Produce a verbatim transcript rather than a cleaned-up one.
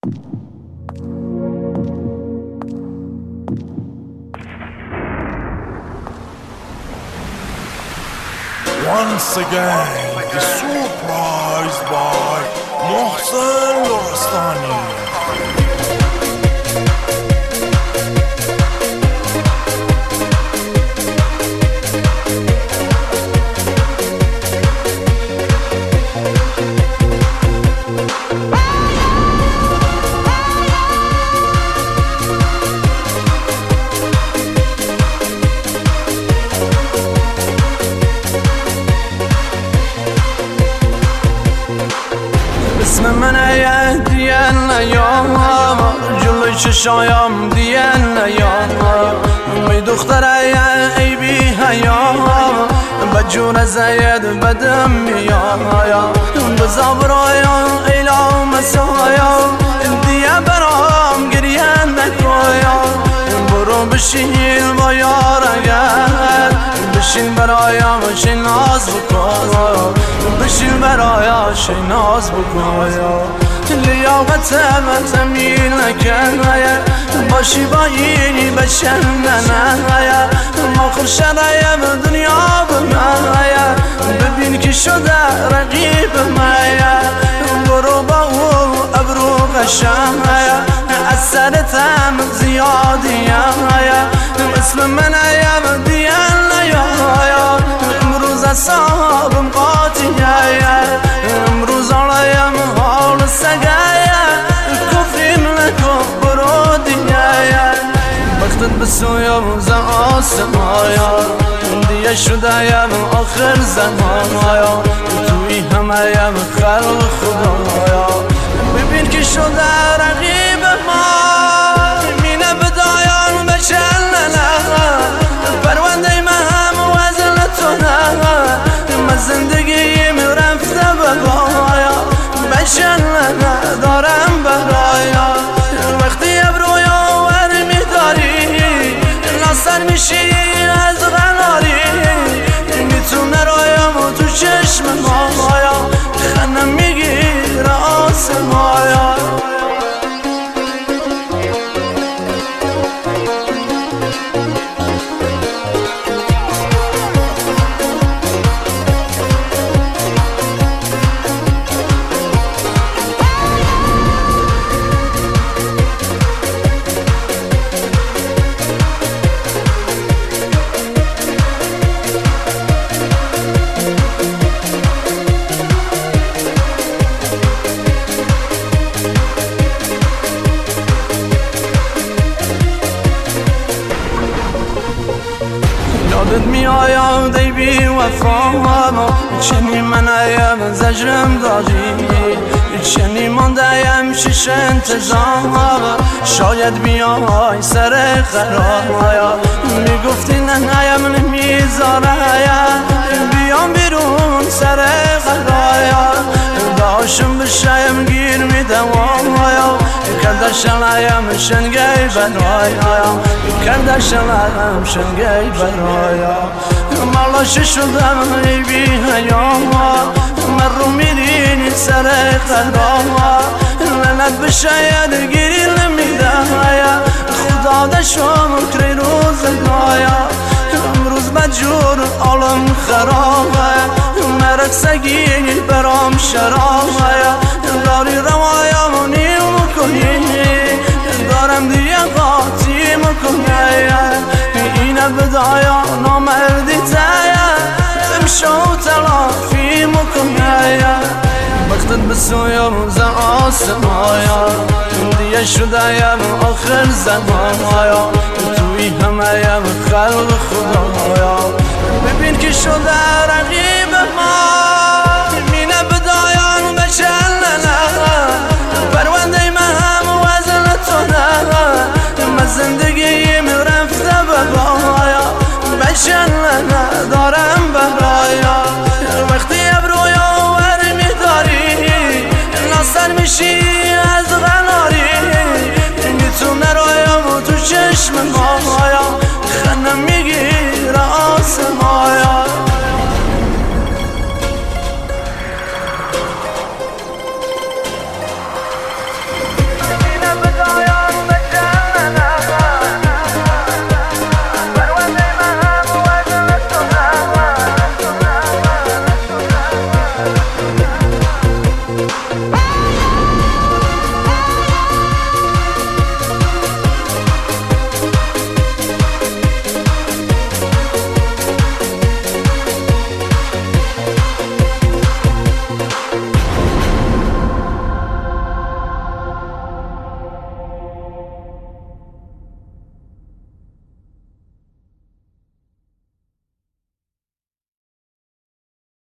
Once again, the surprise by Mohsen Lorestani. اسم منه دیان نیام جلوی چشایم دیان نیام می دختره ای بی حیام بجون زید بدم میایم بزا برایم ایلا مسایم دیه برام گریه نکایم برو بشین با یارگر بشین برایم شین ناز بکن بشین برایم شین ناز بکن لیاقت من تمیل نکن باشی با اینی بشن نه آخر شرایم دنیا به من ببین که شده رقیب من برو با او ابرو قشنگ از سرتم زیادیم اسم من ایم دیان نیایم امروز اصابم قاطیه امروز آلایم حال سگه کفیم نکن برو دیگه وقتت بسویم ز آسمایا دیگه شدهیم آخر زمانایا توی همهیم خلق خدایا ببین که شده رقیب ما مینه بدایان بشن پرونده من وزن تو نه من زندگیم رفته بگایا بشن ندارم برایا وقتی ابرویا ور میداری ناصر میشی از غناری میتونه رایم و تو چشم مایا خنم میگیره آسمایا یادت میآید ای بی وفا چنی من ایم زجرم دادی چنی ماندهیم شش انتظار شاید بیای سر قرار میگفتی نه نیم نمیذاره بیام بیرون سر قرار داشم بشایم گیر میدم کردشم شنگی برایم کردشم شنگی برایم مالاش شدم ای بی حیام من رو میرینی سر قرار لنت بشاید گیری نمیدم خدا دشم کری روزگایا امروز بجور عالم خرابه مرد سگی برام شرابه داری روایم و نیم کنی دارم دیگه قاطی مکنی اینه بدایا نامردی تایا امشو تلافی مکنی وقتت بسویم ز آسمایا دیگه شدهیم آخر زمانایا توی همهیم خلق خدایا ببین که شده رقیب ما